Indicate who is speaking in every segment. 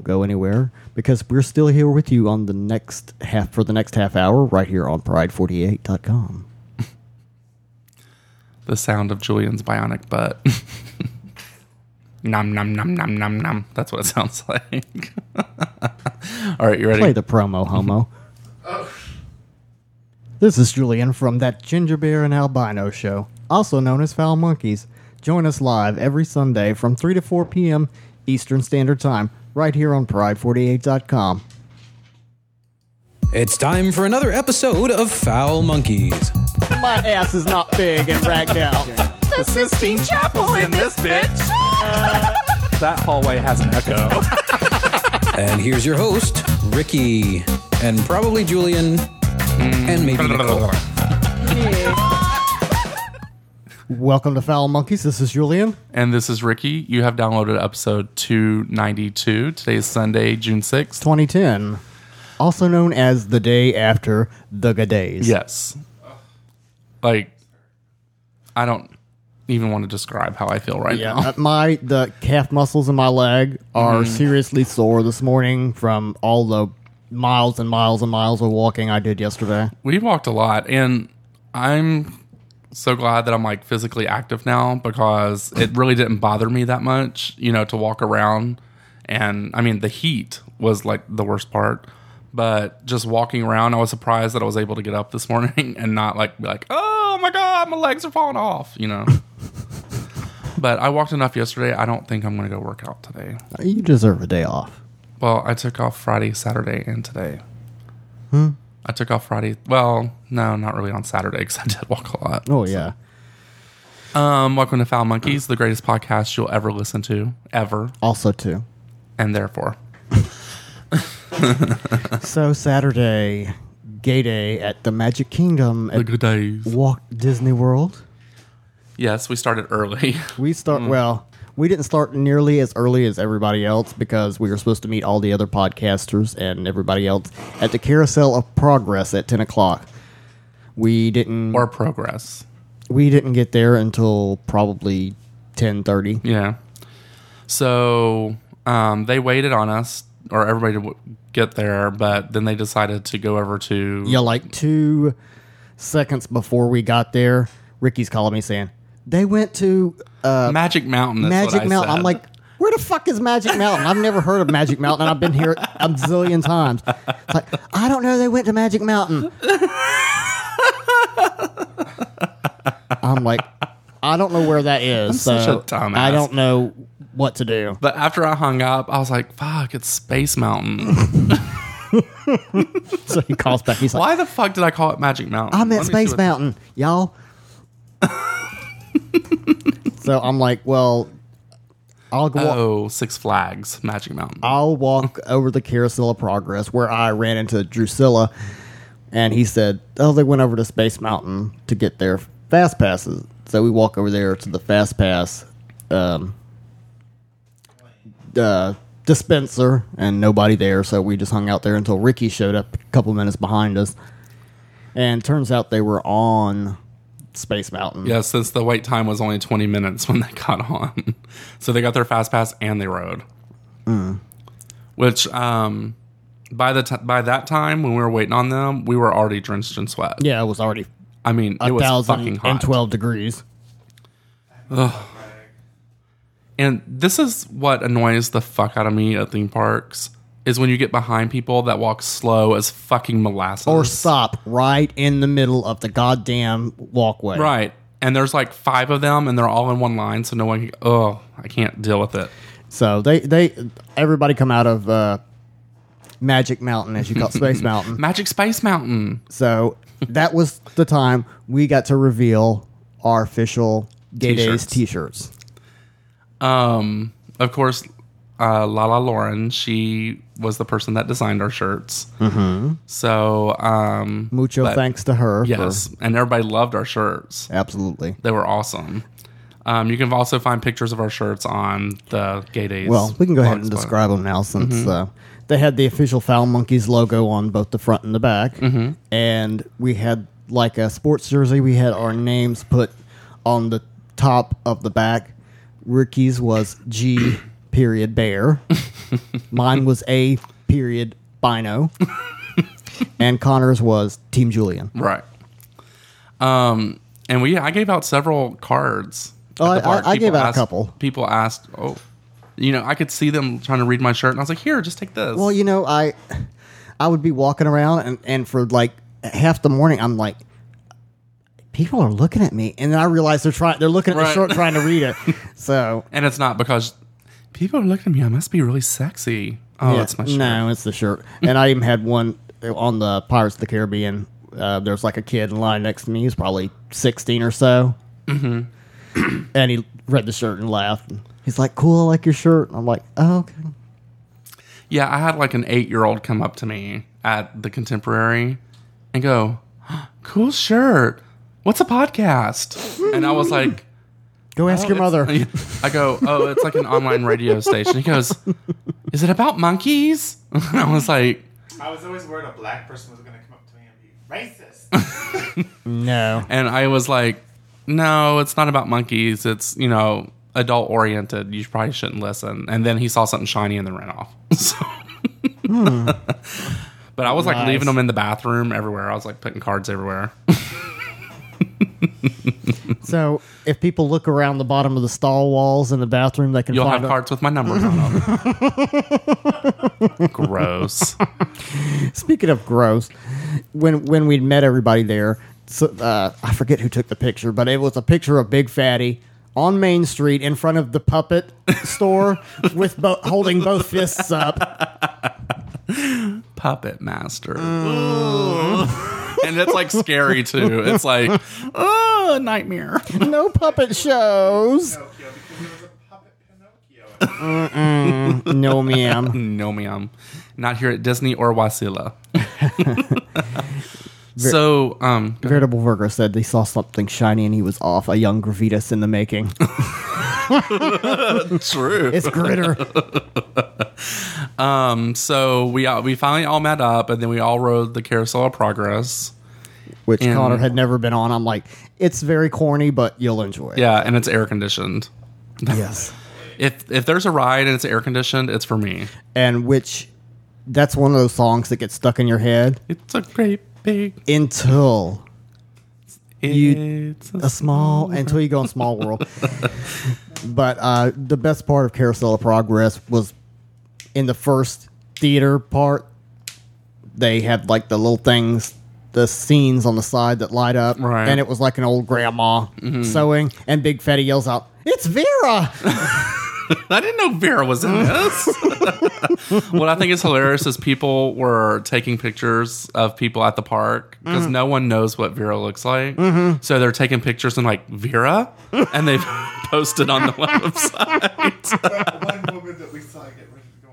Speaker 1: go anywhere because we're still here with you on the next half hour right here on Pride48.com.
Speaker 2: The sound of Julian's bionic butt. Nom, nom, nom, nom, nom, nom. That's what it sounds like. All right, you ready?
Speaker 1: Play the promo, homo. This is Julian from That Ginger Bear and Albino Show, also known as Foul Monkeys. Join us live every Sunday from 3 to 4 p.m. Eastern Standard Time, right here on Pride48.com.
Speaker 3: It's time for another episode of Foul Monkeys.
Speaker 1: My ass is not big and ragged out.
Speaker 2: The Sistine Chapel's in this bitch. That hallway has an echo.
Speaker 3: And here's your host, Ricky, and probably Julian, and maybe Nicole.
Speaker 1: Welcome to Foul Monkeys. This is Julian.
Speaker 2: And this is Ricky. You have downloaded episode 292. Today is Sunday, June 6th.
Speaker 1: 2010. Also known as the day after the good days.
Speaker 2: Yes. Like, I don't even want to describe how I feel right now.
Speaker 1: The calf muscles in my leg are seriously sore this morning from all the miles and miles and miles of walking I did yesterday.
Speaker 2: We walked a lot, and I'm so glad that I'm like physically active now because it really didn't bother me that much, to walk around. And I mean, the heat was like the worst part, but just walking around, I was surprised that I was able to get up this morning and not be like, oh my God, my legs are falling off, But I walked enough yesterday. I don't think I'm going to go work out today.
Speaker 1: You deserve a day off.
Speaker 2: Well, I took off Friday, Saturday, and today. I took off Friday. Well, no, not really on Saturday because I did walk a lot.
Speaker 1: Oh, yeah.
Speaker 2: Welcome to Foul Monkeys, the greatest podcast you'll ever listen to, ever.
Speaker 1: Also, too.
Speaker 2: And therefore.
Speaker 1: So, Saturday, gay day at the Magic Kingdom at
Speaker 2: The good days.
Speaker 1: Walt Disney World.
Speaker 2: Yes, we started early.
Speaker 1: We we didn't start nearly as early as everybody else because we were supposed to meet all the other podcasters and everybody else at the Carousel of Progress at 10 o'clock. We didn't...
Speaker 2: Or progress.
Speaker 1: We didn't get there until probably 10:30.
Speaker 2: Yeah. So they waited on us, or everybody to get there, but then they decided to go over to...
Speaker 1: Yeah, like 2 seconds before we got there, Ricky's calling me saying, they went to...
Speaker 2: Magic Mountain.
Speaker 1: Magic Mountain. I'm like, where the fuck is Magic Mountain? I've never heard of Magic Mountain, and I've been here a zillion times. It's like, I don't know. They went to Magic Mountain. I'm like, I don't know where that is.
Speaker 2: I'm such a dumbass.
Speaker 1: I don't know what to do.
Speaker 2: But after I hung up, I was like, fuck, it's Space Mountain.
Speaker 1: So he calls back. He's like,
Speaker 2: why the fuck did I call it Magic Mountain?
Speaker 1: I'm at Space Mountain, y'all. So I'm like, well, I'll go.
Speaker 2: Oh, Six Flags, Magic Mountain.
Speaker 1: I'll walk over the Carousel of Progress where I ran into Drusilla, and he said, oh, they went over to Space Mountain to get their Fast Passes. So we walk over there to the Fast Pass dispenser, and nobody there, so we just hung out there until Ricky showed up a couple minutes behind us. And turns out they were on Space Mountain.
Speaker 2: Yeah, since the wait time was only 20 minutes when they got on. So they got their Fast Pass and they rode. Which, by that time, when we were waiting on them, we were already drenched in sweat.
Speaker 1: Yeah, it was already
Speaker 2: I mean, it was fucking hot.
Speaker 1: and 12 degrees.
Speaker 2: Ugh. And this is what annoys the fuck out of me at theme parks, is when you get behind people that walk slow as fucking molasses.
Speaker 1: Or stop right in the middle of the goddamn walkway.
Speaker 2: Right. And there's like 5 of them, and they're all in one line, so no one can... Oh, I can't deal with it.
Speaker 1: So everybody come out of Magic Mountain, as you call it, Space Mountain.
Speaker 2: Magic Space Mountain.
Speaker 1: So that was the time we got to reveal our official Gay Days t-shirts.
Speaker 2: Of course, Lala Lauren, she was the person that designed our shirts. Mm-hmm. So,
Speaker 1: mucho thanks to her.
Speaker 2: Yes, and everybody loved our shirts.
Speaker 1: Absolutely.
Speaker 2: They were awesome. You can also find pictures of our shirts on the Gay Days.
Speaker 1: Well, we can go ahead and describe them now since they had the official Foul Monkeys logo on both the front and the back. Mm-hmm. And we had like a sports jersey. We had our names put on the top of the back. Ricky's was period bear. Mine was A period Bino. And Connor's was Team Julian.
Speaker 2: Right. And I gave out several cards.
Speaker 1: Oh,
Speaker 2: at the park.
Speaker 1: I gave out a
Speaker 2: asked-
Speaker 1: couple.
Speaker 2: People asked, I could see them trying to read my shirt, and I was like, here, just take this.
Speaker 1: Well, I would be walking around, and for like half the morning, I'm like, people are looking at me, and then I realize they're looking at the
Speaker 2: Right.
Speaker 1: shirt trying to read it. So
Speaker 2: And it's not because people are looking at me. I must be really sexy. Oh,
Speaker 1: yeah,
Speaker 2: it's my shirt.
Speaker 1: No, it's the shirt. And I even had one on the Pirates of the Caribbean. There's like a kid in line next to me. He's probably 16 or so. Mm-hmm. And he read the shirt and laughed. He's like, cool, I like your shirt. And I'm like, oh, okay.
Speaker 2: Yeah, I had like an 8-year-old come up to me at the Contemporary and go, cool shirt. What's a podcast? And I was like,
Speaker 1: Go ask your mother.
Speaker 2: I go, oh, it's like an online radio station. He goes, is it about monkeys? And I was like,
Speaker 4: I was always worried a black person was going to come up to me and be racist.
Speaker 1: No.
Speaker 2: and I was like, no, it's not about monkeys. It's, adult oriented. You probably shouldn't listen. And then he saw something shiny and then ran off. So. But I was like
Speaker 1: Nice.
Speaker 2: leaving them in the bathroom everywhere. I was like putting cards everywhere.
Speaker 1: So if people look around the bottom of the stall walls in the bathroom, they can
Speaker 2: You'll
Speaker 1: find
Speaker 2: have cards with my number on them. Gross.
Speaker 1: Speaking of gross, when we'd met everybody there, so, I forget who took the picture, but it was a picture of Big Fatty on Main Street in front of the puppet store with holding both fists up.
Speaker 2: Puppet Master. And it's like scary too. It's like, oh, a nightmare.
Speaker 1: No puppet shows.
Speaker 4: Pinocchio, because there was a puppet Pinocchio.
Speaker 1: No, ma'am.
Speaker 2: No, ma'am. Not here at Disney or Wasilla. So,
Speaker 1: Veritable Virgo said they saw something shiny and he was off. A young Gravitas in the making.
Speaker 2: true.
Speaker 1: It's Gritter.
Speaker 2: So we finally all met up, and then we all rode the Carousel of Progress.
Speaker 1: Which
Speaker 2: And-
Speaker 1: Connor had never been on. I'm like, it's very corny, but you'll enjoy it.
Speaker 2: Yeah, and it's air conditioned.
Speaker 1: Yes.
Speaker 2: If there's a ride and it's air conditioned, it's for me.
Speaker 1: And that's one of those songs that gets stuck in your head
Speaker 2: It's a great big.
Speaker 1: until
Speaker 2: It's
Speaker 1: until you go in Small World. But the best part of Carousel of Progress was in the first theater part. They had like the little things, the scenes on the side that light up,
Speaker 2: Right.
Speaker 1: and it was like an old grandma sewing, and Big Fatty yells out, "It's Vera!"
Speaker 2: I didn't know Vera was in this. What I think is hilarious is people were taking pictures of people at the park because no one knows what Vera looks like. So they're taking pictures and like, Vera? And they've posted on the website.
Speaker 4: That one woman that we saw get ready to go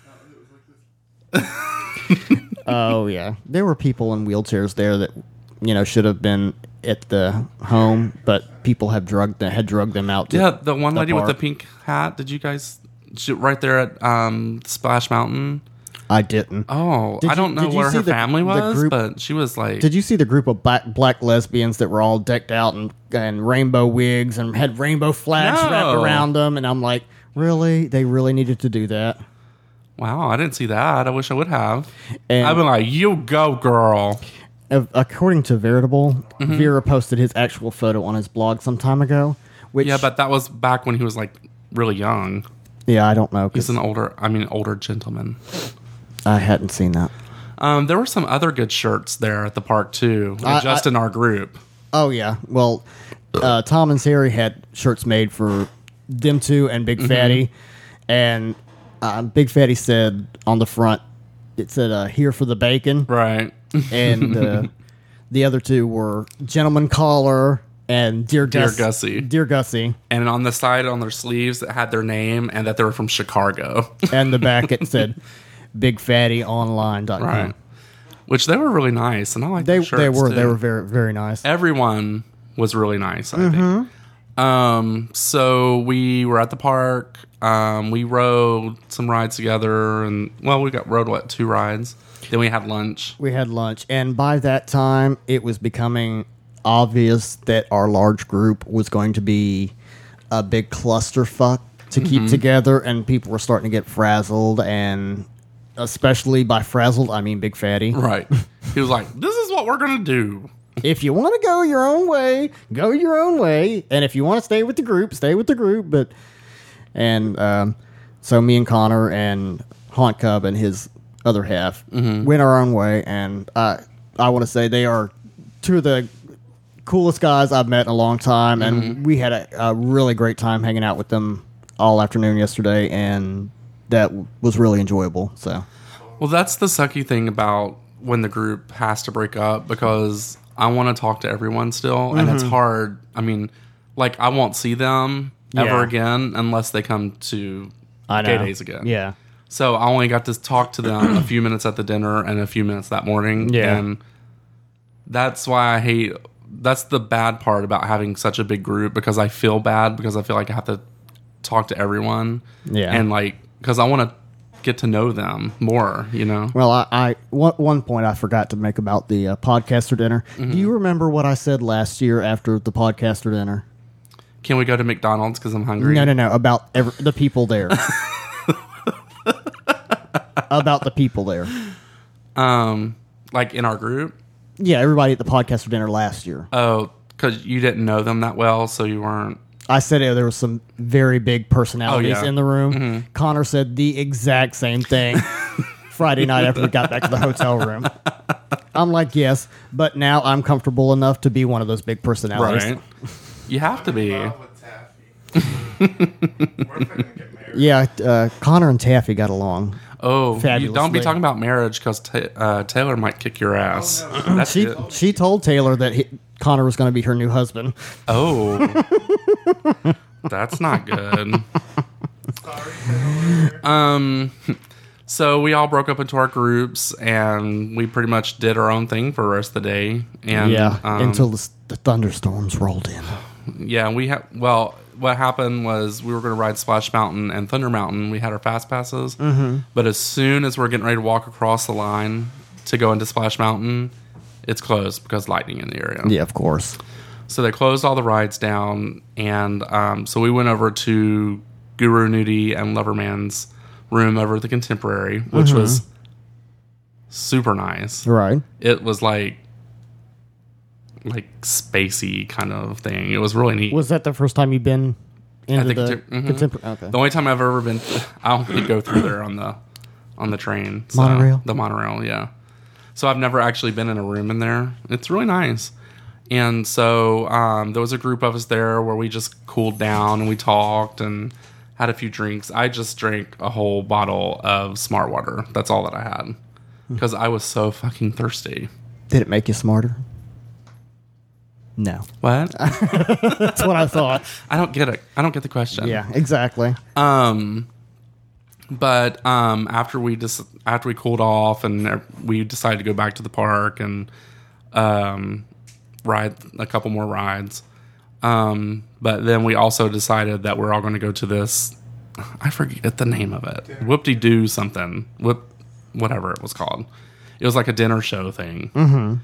Speaker 4: and sit down, it was like this.
Speaker 1: Oh yeah, there were people in wheelchairs there that should have been at the home, but people had drugged them out. To
Speaker 2: Yeah, the one lady with the
Speaker 1: park.
Speaker 2: pink hat. Did you guys right there at Splash Mountain?
Speaker 1: I didn't.
Speaker 2: Oh,
Speaker 1: Did
Speaker 2: I don't
Speaker 1: you-
Speaker 2: know
Speaker 1: did you
Speaker 2: where
Speaker 1: see
Speaker 2: her
Speaker 1: the-
Speaker 2: family
Speaker 1: the
Speaker 2: was,
Speaker 1: group-
Speaker 2: but she was like,
Speaker 1: Did you see the group of black lesbians that were all decked out and rainbow wigs and had rainbow flags
Speaker 2: No.
Speaker 1: wrapped around them? And I'm like, really? They really needed to do that?
Speaker 2: wow, I didn't see that. I wish I would have.
Speaker 1: And-
Speaker 2: I've been like, you go, girl.
Speaker 1: According to Veritable, Vera posted his actual photo on his blog some time ago. Which,
Speaker 2: Yeah, but that was back when he was like really young.
Speaker 1: yeah, I don't know. 'Cause
Speaker 2: He's an older gentleman.
Speaker 1: I hadn't seen that.
Speaker 2: There were some other good shirts there at the park too, just in our group.
Speaker 1: Oh yeah. Well, Tom and Sari had shirts made for them two and Big Fatty, and Big Fatty said on the front, it said "Here for the bacon,"
Speaker 2: Right.
Speaker 1: and the other two were Gentleman Caller and Dear
Speaker 2: Gussie.
Speaker 1: Dear Gussie,
Speaker 2: And on the side on their sleeves it had their name and that they were from Chicago.
Speaker 1: and the back it said BigFattyOnline.com.
Speaker 2: Right. Which they were really nice, and I like
Speaker 1: They
Speaker 2: the shirts
Speaker 1: were
Speaker 2: too.
Speaker 1: very very nice.
Speaker 2: Everyone was really nice, I think. So we were at the park. We rode some rides together, and we rode 2 rides. Then we had lunch.
Speaker 1: We had lunch, and by that time, it was becoming obvious that our large group was going to be a big clusterfuck to keep together, and people were starting to get frazzled, and especially by frazzled, I mean Big Fatty.
Speaker 2: Right. He was like, this is what we're going to do.
Speaker 1: If you want to go your own way, go your own way. And if you want to stay with the group, stay with the group. So me and Connor and Haunt Cub and his other half went our own way. And I want to say they are two of the coolest guys I've met in a long time. And we had a really great time hanging out with them all afternoon yesterday. And that was really enjoyable. So,
Speaker 2: well, that's the sucky thing about when the group has to break up, because I want to talk to everyone still, and it's hard. I mean, like, I won't see them ever again unless they come to gay days again.
Speaker 1: Yeah.
Speaker 2: So I only got to talk to them a few minutes at the dinner and a few minutes that morning.
Speaker 1: Yeah.
Speaker 2: And that's why I hate, that's the bad part about having such a big group, because I feel bad because I feel like I have to talk to everyone.
Speaker 1: Yeah.
Speaker 2: And like, because I want to get to know them more, you know?
Speaker 1: Well, one point I forgot to make about the podcaster dinner. Do you remember what I said last year after the podcaster dinner?
Speaker 2: Can we go to McDonald's because I'm hungry?
Speaker 1: No, about the people there. About the people there.
Speaker 2: Like in our group?
Speaker 1: Yeah, everybody at the podcaster dinner last year.
Speaker 2: Oh, because you didn't know them that well, so you weren't.
Speaker 1: I said there was some very big personalities in the room. Connor said the exact same thing Friday night after we got back to the hotel room. I'm like, yes, but now I'm comfortable enough to be one of those big personalities.
Speaker 2: Right. You have to be.
Speaker 4: Love with Taffy. We're finna get married.
Speaker 1: Yeah, Connor and Taffy got along.
Speaker 2: Oh, you don't be
Speaker 1: Fabulously.
Speaker 2: talking about marriage because Taylor might kick your ass.
Speaker 4: Oh, no.
Speaker 2: That's good.
Speaker 1: She told Taylor that Connor was going to be her new husband.
Speaker 2: Oh, that's not good.
Speaker 4: Sorry, Taylor.
Speaker 2: So we all broke up into our groups, and we pretty much did our own thing for the rest of the day. And
Speaker 1: Until the thunderstorms rolled in.
Speaker 2: yeah, well, what happened was we were going to ride Splash Mountain and Thunder Mountain. We had our fast passes, but as soon as we're getting ready to walk across the line to go into Splash Mountain, it's closed because lightning in the area.
Speaker 1: Yeah, of course.
Speaker 2: So they closed all the rides down, and so we went over to Guru Nudie and Loverman's room over at the Contemporary, which was super nice.
Speaker 1: Right.
Speaker 2: It was like spacey kind of thing. It was really neat.
Speaker 1: Was that the first time you've been into
Speaker 2: the
Speaker 1: the
Speaker 2: contem-
Speaker 1: contemporary? Okay.
Speaker 2: The only time I've ever been, I don't think go through there on the train. So,
Speaker 1: Monorail?
Speaker 2: The monorail, yeah. So I've never actually been in a room in there. It's really nice. And so there was a group of us there where we just cooled down and we talked and had a few drinks. I just drank a whole bottle of Smart Water. That's all that I had because I was so fucking thirsty.
Speaker 1: Did it make you smarter? No.
Speaker 2: What?
Speaker 1: That's what I thought.
Speaker 2: I don't get it. I don't get the question.
Speaker 1: Yeah, exactly.
Speaker 2: But after we cooled off and we decided to go back to the park and ride a couple more rides. But then we also decided that we're all going to go to this. I forget the name of it. Whoop-de-doo something. Whatever it was called. It was like a dinner show thing.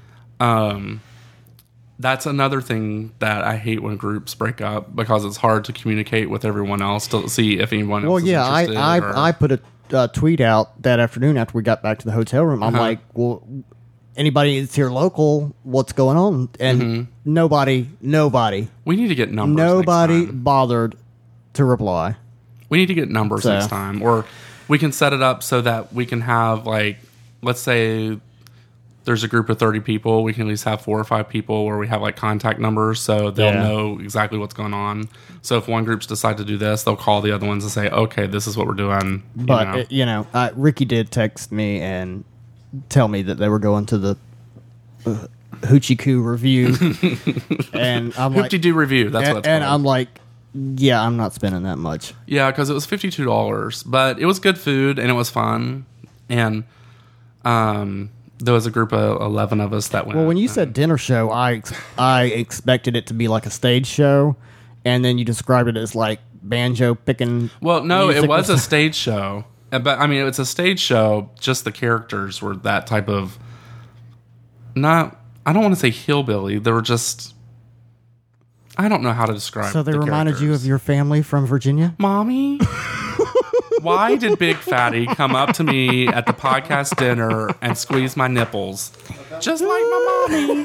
Speaker 2: That's another thing that I hate when groups break up because it's hard to communicate with everyone else to see if anyone else
Speaker 1: Well,
Speaker 2: is
Speaker 1: yeah,
Speaker 2: interested.
Speaker 1: I put a tweet out that afternoon after we got back to the hotel room. I'm like, well, anybody that's here local, what's going on? And nobody
Speaker 2: we need to get numbers.
Speaker 1: nobody
Speaker 2: Next time.
Speaker 1: bothered to reply.
Speaker 2: We need to get numbers
Speaker 1: So-
Speaker 2: next time, or we can set it up so that we can have like, let's say there's a group of 30 people. We can at least have 4 or 5 people where we have like contact numbers so they'll
Speaker 1: Yeah.
Speaker 2: know exactly what's going on. So if one group's decide to do this, they'll call the other ones and say, okay, this is what we're doing.
Speaker 1: But, Ricky did text me and tell me that they were going to the Hoochie Coo review. And I'm like,
Speaker 2: Hoop-de-doo review. That's what it's
Speaker 1: and
Speaker 2: called.
Speaker 1: I'm like, yeah, I'm not spending that much.
Speaker 2: Yeah, because it was $52, but it was good food and it was fun. And there was a group of 11 of us that went.
Speaker 1: Well, when you said dinner show, I expected it to be like a stage show, and then you described it as like banjo picking.
Speaker 2: well, no,
Speaker 1: music
Speaker 2: it was
Speaker 1: or
Speaker 2: a stage show, but I mean, it's a stage show. Just the characters were that type of. Not, I don't want to say hillbilly. They were just. I don't know how to describe.
Speaker 1: So they
Speaker 2: the
Speaker 1: reminded you
Speaker 2: characters.
Speaker 1: of your family from Virginia?
Speaker 2: Mommy. Why did Big Fatty come up to me at the podcast dinner and squeeze my nipples, just like my mommy?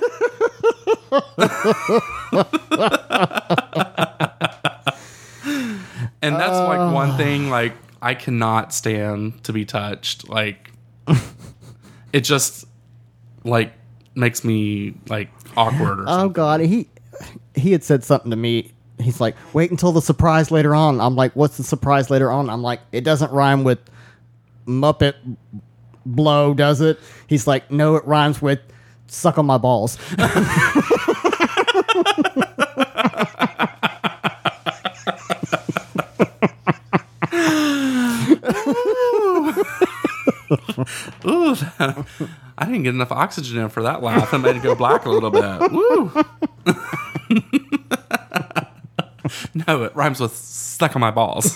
Speaker 2: And that's like one thing. Like I cannot stand to be touched. Like it just like makes me like awkward or
Speaker 1: Oh
Speaker 2: something.
Speaker 1: God, he had said something to me. He's like, wait until the surprise later on. I'm like, what's the surprise later on? I'm like, it doesn't rhyme with Muppet blow, does it? He's like, no, it rhymes with suck on my balls.
Speaker 2: Ooh, I didn't get enough oxygen in for that laugh. It made it go black a little bit. Woo. No, it rhymes with stuck on my balls.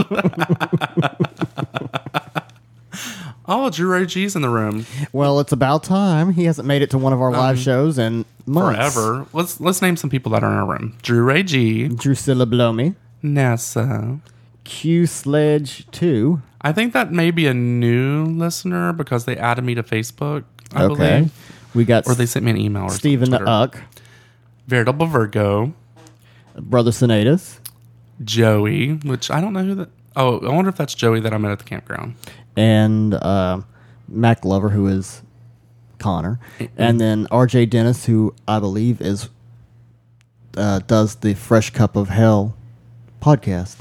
Speaker 2: Oh, Drew Ray G's in the room.
Speaker 1: Well, it's about time. He hasn't made it to one of our live shows in months.
Speaker 2: Forever. Let's name some people that are in our room. Drew Ray G,
Speaker 1: Drusilla Blomy,
Speaker 2: Nessa.
Speaker 1: Q Sledge 2.
Speaker 2: I think that may be a new listener because they added me to Facebook, I
Speaker 1: Okay.
Speaker 2: believe.
Speaker 1: We got
Speaker 2: Or they sent me an email or
Speaker 1: Stephen
Speaker 2: something.
Speaker 1: Uck,
Speaker 2: Veritable Virgo.
Speaker 1: Brother Sinatus,
Speaker 2: Joey, which I don't know who that... Oh, I wonder if that's Joey that I met at the campground.
Speaker 1: and Mac Glover, who is Connor, and then RJ Dennis, who I believe is does the Fresh Cup of Hell podcast.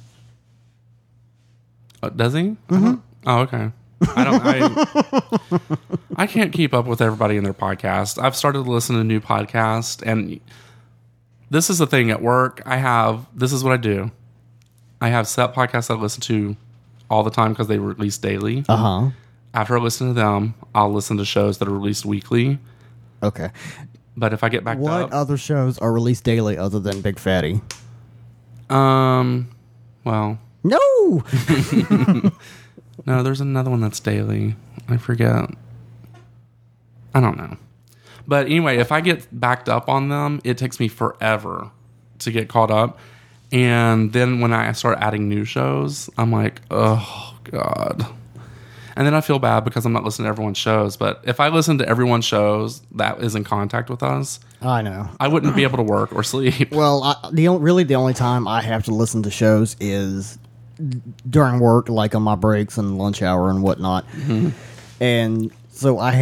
Speaker 2: Does he? Mm-hmm. Oh, okay. I can't keep up with everybody in their podcast. I've started to listen to new podcasts, and this is the thing at work. This is what I do. I have set podcasts I listen to all the time because they release daily.
Speaker 1: Uh-huh.
Speaker 2: After I listen to them, I'll listen to shows that are released weekly.
Speaker 1: Okay.
Speaker 2: But if I get backed
Speaker 1: What
Speaker 2: up...
Speaker 1: other shows are released daily other than Big Fatty?
Speaker 2: Well...
Speaker 1: No!
Speaker 2: No, there's another one that's daily. I forget. I don't know. But anyway, if I get backed up on them, it takes me forever to get caught up. And then when I start adding new shows, I'm like, oh, God. And then I feel bad because I'm not listening to everyone's shows. But if I listen to everyone's shows that is in contact with us,
Speaker 1: I know.
Speaker 2: I wouldn't be able to work or sleep.
Speaker 1: Well, the only time I have to listen to shows is during work, like on my breaks and lunch hour and whatnot. Mm-hmm. And so I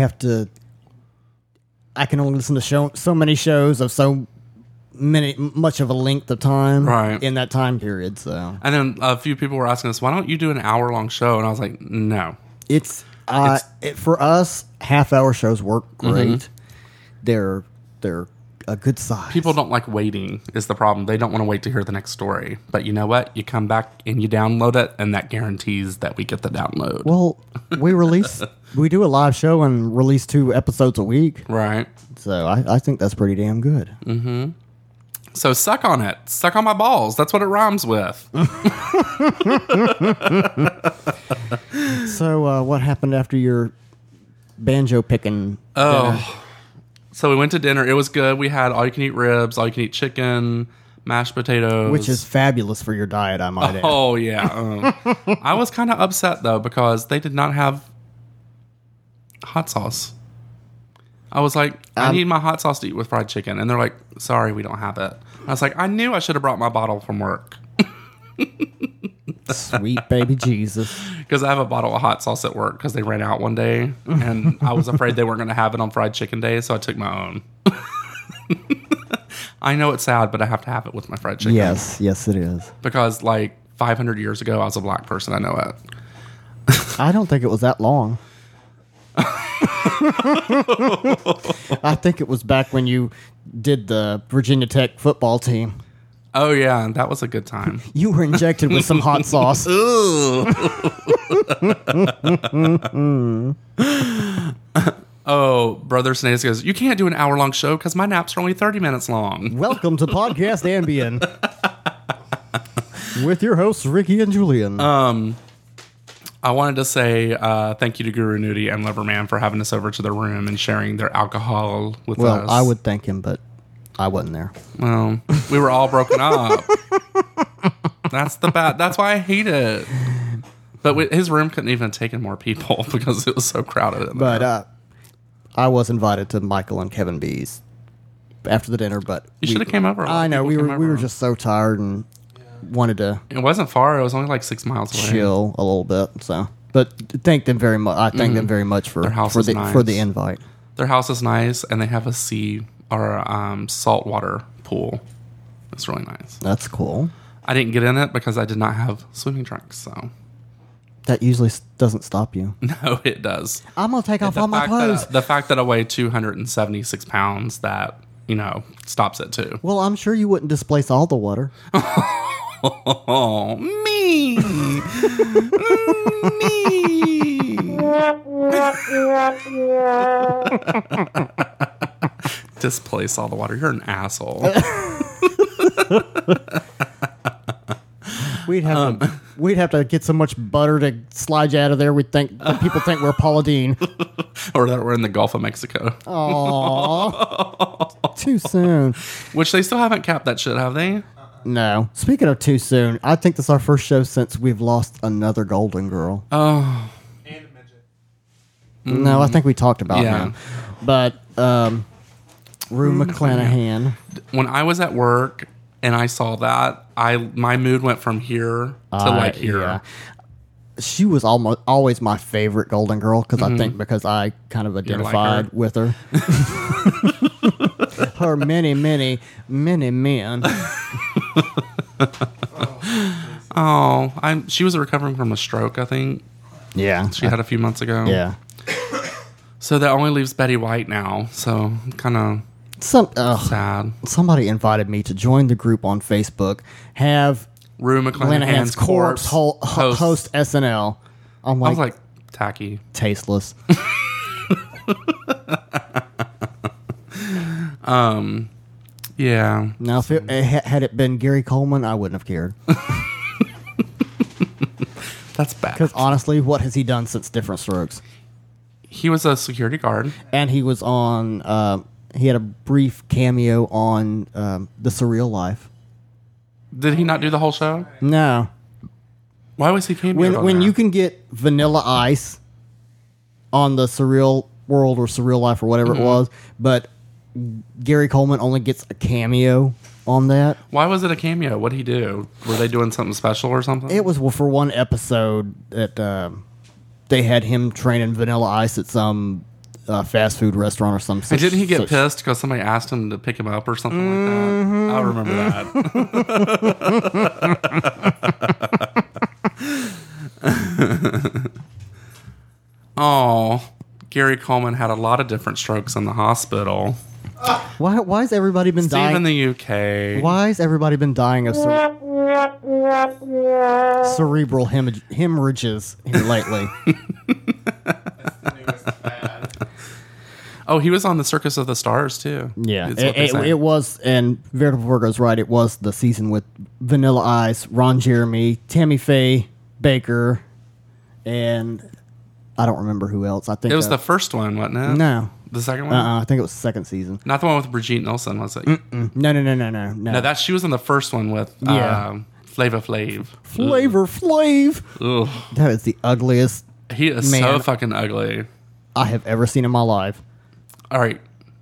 Speaker 1: can only listen to so many shows of much of a length of time
Speaker 2: Right.
Speaker 1: in that time period. So
Speaker 2: And then a few people were asking us, why don't you do an hour-long show? And I was like, no.
Speaker 1: for us, half-hour shows work great. They're a good size.
Speaker 2: People don't like waiting is the problem. They don't want to wait to hear the next story. But you know what? You come back and you download it, and that guarantees that we get the download.
Speaker 1: Well, we do a live show and release 2 episodes a week.
Speaker 2: Right.
Speaker 1: So I think that's pretty damn good.
Speaker 2: So suck on it. Suck on my balls. That's what it rhymes with.
Speaker 1: So what happened after your banjo picking dinner?
Speaker 2: Oh. So we went to dinner. It was good. We had all-you-can-eat ribs, all-you-can-eat chicken, mashed potatoes.
Speaker 1: Which is fabulous for your diet, I might add.
Speaker 2: Oh, yeah. I was kind of upset, though, because they did not have hot sauce. I was like, I need my hot sauce to eat with fried chicken. And they're like, sorry, we don't have it. I was like, I knew I should have brought my bottle from work.
Speaker 1: Sweet baby Jesus.
Speaker 2: Because I have a bottle of hot sauce at work because they ran out one day. And I was afraid they weren't going to have it on fried chicken day, so I took my own. I know it's sad, but I have to have it with my fried chicken.
Speaker 1: Yes, it is.
Speaker 2: Because, like, 500 years ago, I was a black person. I know it.
Speaker 1: I don't think it was that long. I think it was back when you did the Virginia Tech football team.
Speaker 2: Oh, yeah. That was a good time.
Speaker 1: You were injected with some hot sauce.
Speaker 2: Oh, Brother Snace goes, you can't do an hour-long show because my naps are only 30 minutes long.
Speaker 1: Welcome to Podcast Ambien. With your hosts, Ricky and Julian.
Speaker 2: I wanted to say thank you to Guru Nudie and Loverman for having us over to their room and sharing their alcohol with us.
Speaker 1: Well, I would thank him, but I wasn't there.
Speaker 2: Well, we were all broken up. That's why I hate it. But his room couldn't even take in more people because it was so crowded in there.
Speaker 1: But I was invited to Michael and Kevin B's after the dinner. But
Speaker 2: You should have came over. A lot
Speaker 1: I
Speaker 2: of
Speaker 1: know
Speaker 2: people
Speaker 1: we
Speaker 2: came
Speaker 1: were
Speaker 2: over.
Speaker 1: just so tired and wanted to
Speaker 2: It wasn't far. It was only like 6 miles away.
Speaker 1: chill a little bit. So, but thank them very much. I thank them very much for
Speaker 2: Their house
Speaker 1: for
Speaker 2: is
Speaker 1: the
Speaker 2: nice.
Speaker 1: for the invite.
Speaker 2: Their house is nice, and they have a saltwater pool. It's really nice.
Speaker 1: That's cool.
Speaker 2: I didn't get in it because I did not have swimming trunks. So
Speaker 1: That usually doesn't stop you.
Speaker 2: no, it does.
Speaker 1: I'm gonna take off all my clothes.
Speaker 2: The fact that I weigh 276 pounds, that stops it too.
Speaker 1: Well, I'm sure you wouldn't displace all the water.
Speaker 2: Oh, me. Displace all the water. You're an asshole.
Speaker 1: We'd have to get so much butter to slide you out of there. People think we're Paula Deen.
Speaker 2: Or that we're in the Gulf of Mexico.
Speaker 1: Aww. Too soon.
Speaker 2: Which they still haven't capped that shit, have they?
Speaker 1: No. Speaking of too soon, I think this is our first show since we've lost another Golden Girl.
Speaker 2: Oh.
Speaker 4: And a midget.
Speaker 1: No, I think we talked about
Speaker 2: Yeah.
Speaker 1: him. But Rue McClanahan.
Speaker 2: When I was at work and I saw that, my mood went from here to like here.
Speaker 1: Yeah. She was always my favorite Golden Girl because I think because I kind of identified
Speaker 2: her?
Speaker 1: with her. Her many men.
Speaker 2: She was recovering from a stroke, I think.
Speaker 1: Yeah.
Speaker 2: She had a few months ago.
Speaker 1: Yeah.
Speaker 2: So that only leaves Betty White now. So kind of sad.
Speaker 1: Somebody invited me to join the group on Facebook. Have
Speaker 2: Rue
Speaker 1: Lanahan's
Speaker 2: McClanahan's
Speaker 1: corpse
Speaker 2: corpse
Speaker 1: host SNL. I'm
Speaker 2: I
Speaker 1: like,
Speaker 2: was like, tacky.
Speaker 1: tasteless.
Speaker 2: Yeah.
Speaker 1: Now, if had it been Gary Coleman, I wouldn't have cared.
Speaker 2: That's bad.
Speaker 1: Because honestly, what has he done since Different Strokes?
Speaker 2: He was a security guard.
Speaker 1: And he was on. He had a brief cameo on The Surreal Life.
Speaker 2: Did he not do the whole show?
Speaker 1: No,
Speaker 2: Why was he cameo?
Speaker 1: when you can get Vanilla Ice on the Surreal World or Surreal Life or whatever it was, but Gary Coleman only gets a cameo on that.
Speaker 2: Why was it a cameo? What did he do? Were they doing something special or something?
Speaker 1: It was for one episode that they had him training Vanilla Ice at some fast food restaurant or some.
Speaker 2: And didn't he get pissed because somebody asked him to pick him up or something like that? I remember that. Oh, Gary Coleman had a lot of different strokes in the hospital.
Speaker 1: Why has everybody been
Speaker 2: Steve in
Speaker 1: dying?
Speaker 2: the UK.
Speaker 1: Why has everybody been dying of cerebral hemorrhages here lately?
Speaker 4: That's the newest fad.
Speaker 2: Oh, he was on the Circus of the Stars too.
Speaker 1: Yeah,
Speaker 2: It's what they say.
Speaker 1: it was, and Veritable Virgo's right. It was the season with Vanilla Ice, Ron Jeremy, Tammy Faye Baker, and I don't remember who else. I think
Speaker 2: It was the first one, wasn't it?
Speaker 1: no.
Speaker 2: The second one?
Speaker 1: I think it was the second season.
Speaker 2: Not the one with Brigitte Nielsen, was it?
Speaker 1: No.
Speaker 2: No, she was in the first one with
Speaker 1: Yeah.
Speaker 2: Flava Flav.
Speaker 1: Flavor Flav.
Speaker 2: Ugh.
Speaker 1: That is the ugliest
Speaker 2: He is so
Speaker 1: Man.
Speaker 2: fucking ugly.
Speaker 1: I have ever seen in my life.
Speaker 2: All right,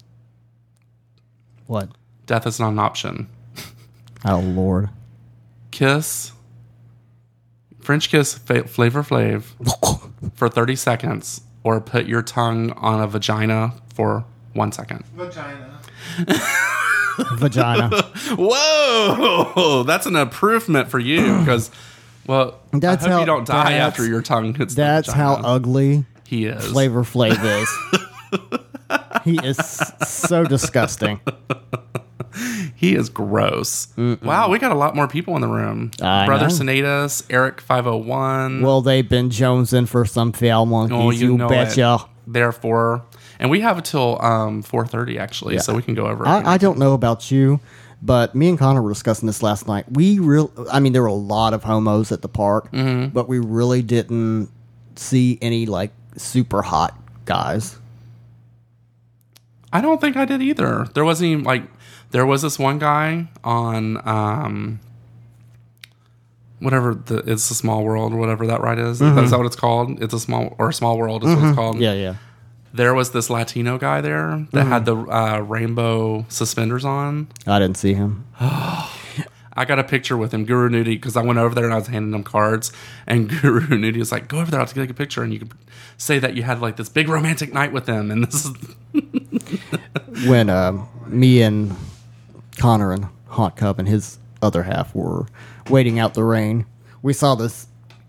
Speaker 1: What?
Speaker 2: death is not an option.
Speaker 1: Oh Lord.
Speaker 2: Kiss, French kiss Flavor Flav for 30 seconds, or put your tongue on a vagina for 1 second.
Speaker 4: Vagina.
Speaker 1: Vagina.
Speaker 2: Whoa, that's an improvement for you because, well,
Speaker 1: That's
Speaker 2: I hope
Speaker 1: how-
Speaker 2: you don't die
Speaker 1: that's-
Speaker 2: after your tongue hits.
Speaker 1: That's
Speaker 2: the
Speaker 1: how
Speaker 2: vagina.
Speaker 1: ugly
Speaker 2: he is.
Speaker 1: Flavor Flav is. He is so disgusting.
Speaker 2: He is gross. Wow, we got a lot more people in the room.
Speaker 1: I
Speaker 2: Brother
Speaker 1: know.
Speaker 2: Sinatus, Eric 501.
Speaker 1: Well, they've been jonesing for some foul monkeys.
Speaker 2: oh,
Speaker 1: you
Speaker 2: know
Speaker 1: betcha.
Speaker 2: it. Therefore, and we have until 4:30 actually, so we can go over.
Speaker 1: I don't know about you, but me and Connor were discussing this last night. There were a lot of homos at the park, but we really didn't see any like super hot guys.
Speaker 2: I don't think I did either. There wasn't even, like, there was this one guy on whatever It's a Small World or whatever that ride is. Is that what it's called? It's a Small World is what it's called.
Speaker 1: Yeah.
Speaker 2: There was this Latino guy there that had the rainbow suspenders on.
Speaker 1: I didn't see him.
Speaker 2: I got a picture with him, Guru Nudie, because I went over there and I was handing him cards. And Guru Nudie was like, go over there, I'll take a picture. And you could say that you had like this big romantic night with him. And this is...
Speaker 1: When me and Connor and Hot Cup and his other half were waiting out the rain, we saw this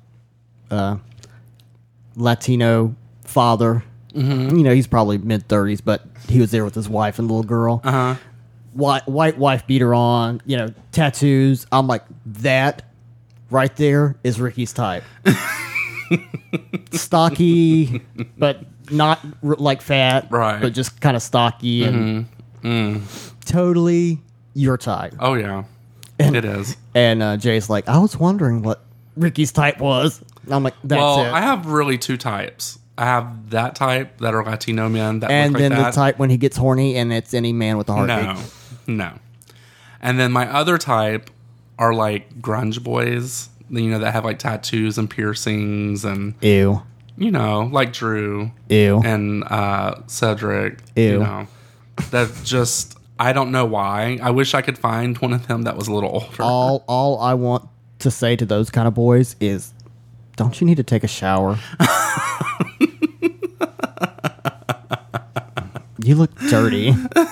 Speaker 1: Latino father. You know, he's probably mid-30s, but he was there with his wife and little girl. White wife beater on, you know, tattoos. I'm like, that right there is Ricky's type. Stocky, but not like fat,
Speaker 2: right?
Speaker 1: But just kind of stocky and totally your type.
Speaker 2: Oh yeah, it is.
Speaker 1: And Jay's like, I was wondering what Ricky's type was. And I'm like, that's it.
Speaker 2: I have really two types. I have that type that are Latino men that
Speaker 1: and
Speaker 2: look like
Speaker 1: then
Speaker 2: that.
Speaker 1: the type when he gets horny and it's any man with a heartbeat.
Speaker 2: No. And then my other type are like grunge boys, you know, that have like tattoos and piercings and
Speaker 1: Ew.
Speaker 2: You know, like Drew.
Speaker 1: Ew.
Speaker 2: And Cedric.
Speaker 1: Ew.
Speaker 2: You know, that just, I don't know why. I wish I could find one of them that was a little older.
Speaker 1: All I want to say to those kind of boys is, don't you need to take a shower? You look dirty.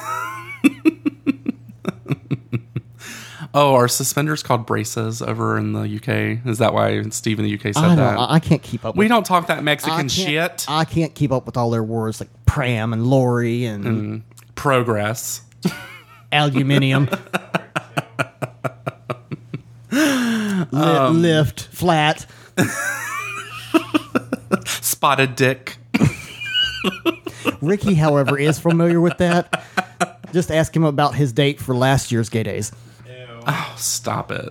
Speaker 2: Oh, are suspenders called braces over in the UK? Is that why Steve in the UK said that?
Speaker 1: I can't keep up.
Speaker 2: We don't talk that Mexican shit.
Speaker 1: I can't keep up with all their words like pram and lorry and
Speaker 2: progress.
Speaker 1: Aluminium. Lift. Flat.
Speaker 2: Spotted dick.
Speaker 1: Ricky, however, is familiar with that. Just ask him about his date for last year's Gay Days.
Speaker 2: Oh, stop it.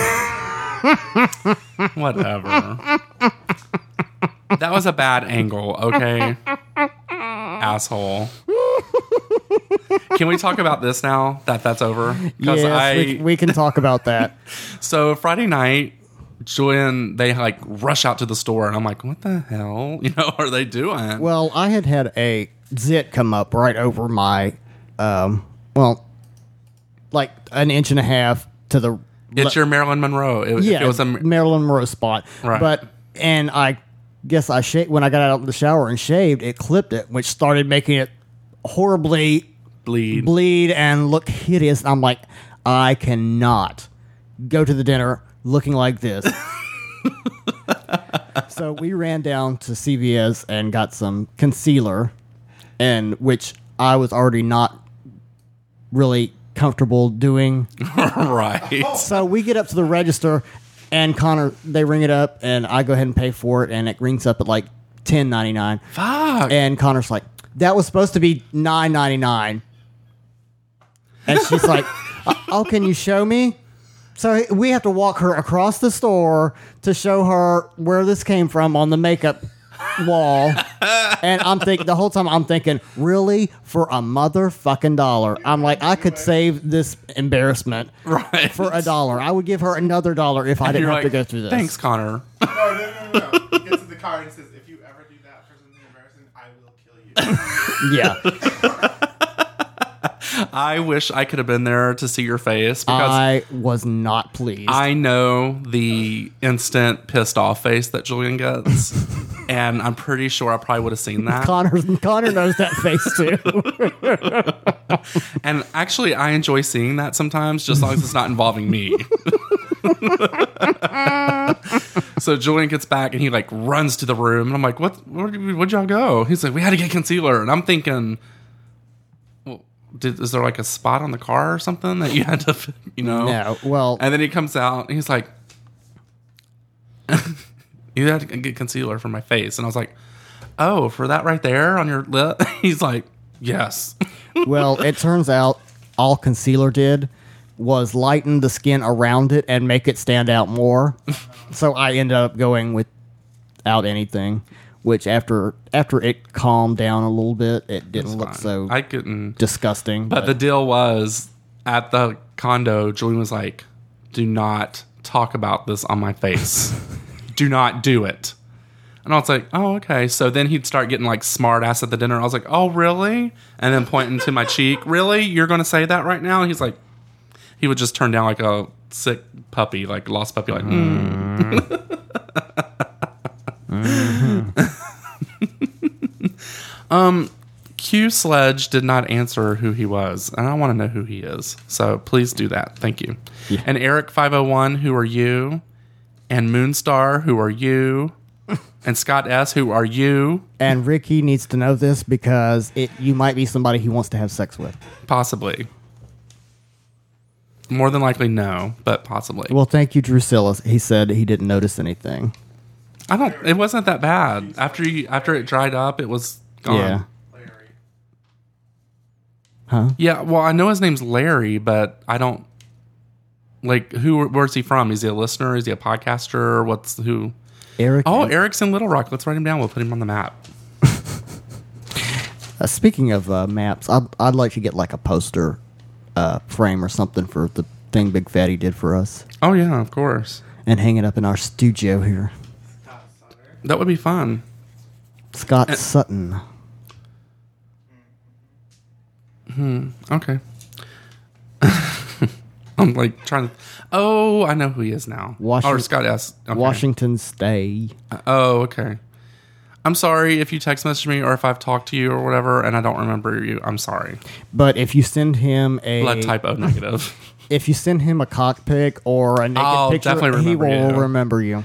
Speaker 2: Whatever. That was a bad angle, okay? Asshole. Can we talk about this now that that's over?
Speaker 1: Yes, we can talk about that.
Speaker 2: So Friday night, Julian, they like rush out to the store, and I'm like, what the hell, you know, are they doing?
Speaker 1: Well, I had a zit come up right over my, like an inch and a half to the.
Speaker 2: It's your Marilyn Monroe. It was a
Speaker 1: Marilyn Monroe spot,
Speaker 2: right?
Speaker 1: And I guess I shaved when I got out of the shower and shaved. It clipped it, which started making it horribly bleed and look hideous. And I'm like, I cannot go to the dinner looking like this. So we ran down to CVS and got some concealer, and which I was already not really comfortable doing.
Speaker 2: Right.
Speaker 1: So we get up to the register, and Connor, they ring it up, and I go ahead and pay for it, and it rings up at like $10.99.
Speaker 2: Fuck.
Speaker 1: And Connor's like, that was supposed to be $9.99. And she's like, oh, can you show me? So we have to walk her across the store to show her where this came from on the makeup wall. And I'm thinking the whole time I'm thinking, really, for a motherfucking $1? I'm like, I could save this embarrassment for $1. I would give her another $1 if I didn't have to go through this.
Speaker 2: Thanks, Connor.
Speaker 4: No. He gets in the car and says, if you ever do that for something embarrassing, I will kill you.
Speaker 1: Yeah.
Speaker 2: I wish I could have been there to see your face because
Speaker 1: I was not pleased.
Speaker 2: I know the instant pissed off face that Julian gets, and I'm pretty sure I probably would have seen that.
Speaker 1: Connor knows that face too.
Speaker 2: And actually, I enjoy seeing that sometimes, just as long as it's not involving me. So Julian gets back and he like runs to the room, and I'm like, where'd y'all go? He's like, we had to get concealer, and I'm thinking, is there like a spot on the car or something that you had to, you know?
Speaker 1: No, well.
Speaker 2: And then he comes out and he's like, you had to get concealer for my face. And I was like, oh, for that right there on your lip? He's like, yes.
Speaker 1: Well, it turns out all concealer did was lighten the skin around it and make it stand out more. So I ended up going without anything. which after it calmed down a little bit, it didn't
Speaker 2: It's
Speaker 1: look
Speaker 2: fine.
Speaker 1: so
Speaker 2: I couldn't.
Speaker 1: disgusting.
Speaker 2: But the deal was at the condo, Julian was like, "Do not talk about this on my face. Do not do it." And I was like, "Oh, okay." So then he'd start getting like smart ass at the dinner. I was like, "Oh, really?" And then pointing to my cheek, "Really? You're going to say that right now?" And he's like, he would just turn down like a sick puppy, like lost puppy, like. Q Sledge did not answer who he was, and I want to know who he is. So please do that. Thank you.
Speaker 1: Yeah.
Speaker 2: And Eric 501, who are you? And Moonstar, who are you? And Scott S, who are you?
Speaker 1: And Ricky needs to know this because you might be somebody he wants to have sex with.
Speaker 2: Possibly. More than likely, no, but possibly.
Speaker 1: Well, thank you, Drusilla. He said he didn't notice anything.
Speaker 2: It wasn't that bad. After it dried up, it was gone.
Speaker 1: Yeah.
Speaker 4: Larry.
Speaker 1: Huh?
Speaker 2: Yeah, well, I know his name's Larry, but I don't like where's he from? Is he a listener? Is he a podcaster? Who?
Speaker 1: Eric.
Speaker 2: Oh, Eric's in Little Rock. Let's write him down. We'll put him on the map.
Speaker 1: Speaking of maps, I'd like to get like a poster frame or something for the thing Big Fatty did for us
Speaker 2: Oh yeah, of course.
Speaker 1: and hang it up in our studio here.
Speaker 2: That would be fun.
Speaker 1: Scott Sutton.
Speaker 2: Okay. I'm like trying to. Oh, I know who he is now. Or Scott S. Okay.
Speaker 1: Washington Stay.
Speaker 2: Oh, okay. I'm sorry if you text message me or if I've talked to you or whatever and I don't remember you. I'm sorry.
Speaker 1: But if you send him
Speaker 2: Blood type O negative.
Speaker 1: if you send him a cock pic or a naked
Speaker 2: I'll
Speaker 1: picture,
Speaker 2: definitely
Speaker 1: he will
Speaker 2: remember you.
Speaker 1: remember you.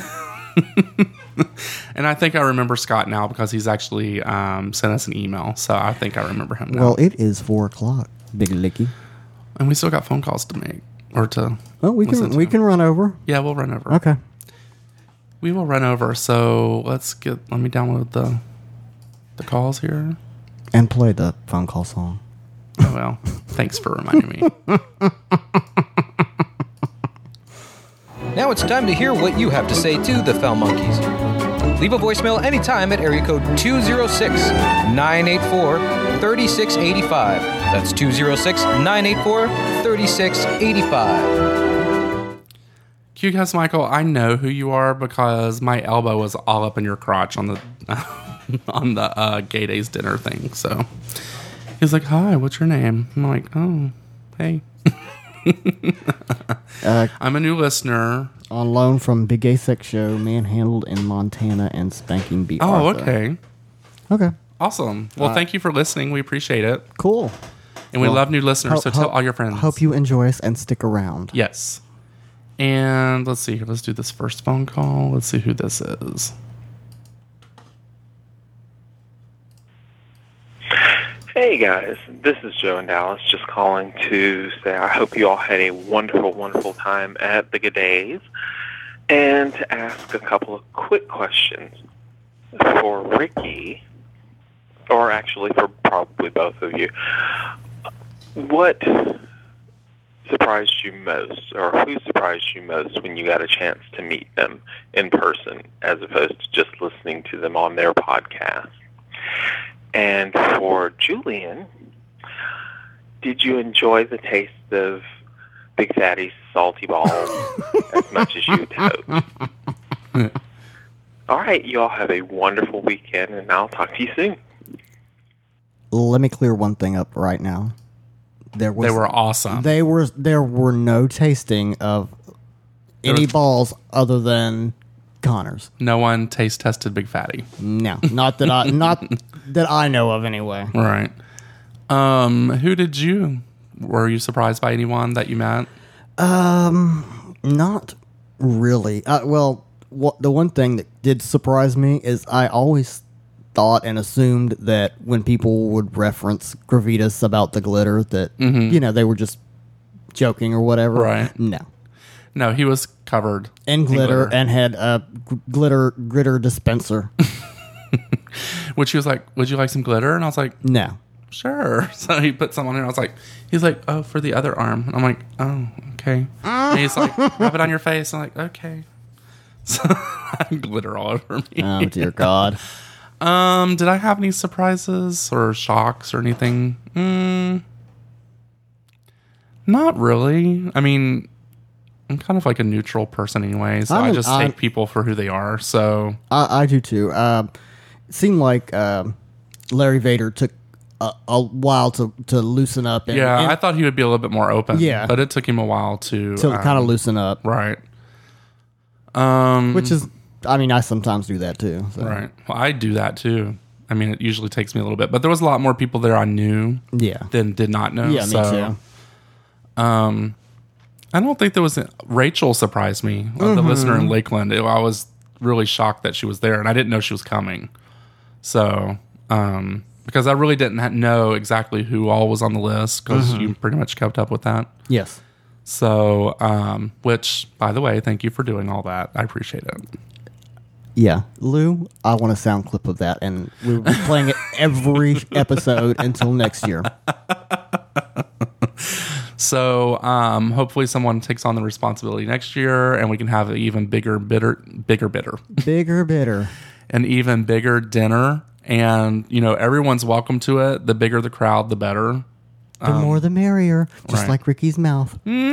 Speaker 2: And I think I remember Scott now because he's actually sent us an email. So I think I remember him now.
Speaker 1: Well, it is 4:00, Big Licky.
Speaker 2: And we still got phone calls to make or to.
Speaker 1: Oh, we
Speaker 2: listen
Speaker 1: can
Speaker 2: to.
Speaker 1: run over.
Speaker 2: Yeah, we'll run over.
Speaker 1: Okay.
Speaker 2: We will run over. So let me download the calls here.
Speaker 1: And play the phone call song.
Speaker 2: Oh well, thanks for reminding me.
Speaker 3: Now it's time to hear what you have to say to the Foul Monkeys. Leave a voicemail anytime at area code 206-984-3685. That's 206-984-3685.
Speaker 2: QCast Michael, I know who you are because my elbow was all up in your crotch on the on the Gay Days dinner thing. So he's like, "Hi, what's your name?" I'm like, "Oh, hey." I'm a new listener.
Speaker 1: On loan from Big Gay Sex Show, Manhandled in Montana, and Spanking B.
Speaker 2: Oh,
Speaker 1: Arthur.
Speaker 2: okay.
Speaker 1: Okay.
Speaker 2: Awesome. Well, thank you for listening. We appreciate it.
Speaker 1: Cool.
Speaker 2: And we
Speaker 1: Well,
Speaker 2: love new listeners, so tell all your friends.
Speaker 1: Hope you enjoy us and stick around.
Speaker 2: Yes. And let's see here. Let's do this first phone call. Let's see who this is.
Speaker 5: Hey guys, this is Joe in Dallas, just calling to say I hope you all had a wonderful, wonderful time at the G'days, and to ask a couple of quick questions for Ricky, or actually for probably both of you. What surprised you most, or who surprised you most when you got a chance to meet them in person, as opposed to just listening to them on their podcast? And for Julian, did you enjoy the taste of Big Fatty's salty balls as much as you'd hoped? All right, you all have a wonderful weekend, and I'll talk to you soon.
Speaker 1: Let me clear one thing up right now. They
Speaker 2: were awesome.
Speaker 1: There were no tasting of any balls other than Connor's.
Speaker 2: No one taste tested Big Fatty.
Speaker 1: No, not that I know of anyway.
Speaker 2: Right. Who did you? Were you surprised by anyone that you met?
Speaker 1: Not really. The one thing that did surprise me is I always thought and assumed that when people would reference Gravitas about the glitter that they were just joking or whatever.
Speaker 2: Right.
Speaker 1: No,
Speaker 2: he was covered
Speaker 1: in glitter and had a glitter dispenser.
Speaker 2: Which he was like, "Would you like some glitter?" And I was like,
Speaker 1: No.
Speaker 2: "Sure." So he put some on here. I was like, he's like, "Oh, for the other arm." And I'm like, "Oh, okay." And he's like, "Rub it on your face." I'm like, "Okay." So glitter all over me.
Speaker 1: Oh, dear God.
Speaker 2: Did I have any surprises or shocks or anything? Not really. I mean, I'm kind of like a neutral person anyway, so I just take people for who they are. So
Speaker 1: I do too. It seemed like Larry Vader took a while to loosen up. And
Speaker 2: I thought he would be a little bit more open.
Speaker 1: Yeah.
Speaker 2: But it took him a while to
Speaker 1: kind of loosen up.
Speaker 2: Right.
Speaker 1: Which is, I mean, I sometimes do that too. So.
Speaker 2: Right. Well, I do that too. I mean, it usually takes me a little bit, but there was a lot more people there I knew than did not know.
Speaker 1: Yeah, me too.
Speaker 2: I don't think there was Rachel surprised me, the listener in Lakeland. I was really shocked that she was there, and I didn't know she was coming. So, because I really didn't know exactly who all was on the list, because you pretty much kept up with that.
Speaker 1: Yes.
Speaker 2: So, which, by the way, thank you for doing all that. I appreciate it.
Speaker 1: Yeah. Lou, I want a sound clip of that, and we'll be playing it every episode until next year.
Speaker 2: So, hopefully someone takes on the responsibility next year, and we can have an even bigger bitter, an even bigger dinner. And, you know, everyone's welcome to it. The bigger the crowd, the better.
Speaker 1: The more the merrier, just
Speaker 2: right.
Speaker 1: like Ricky's mouth.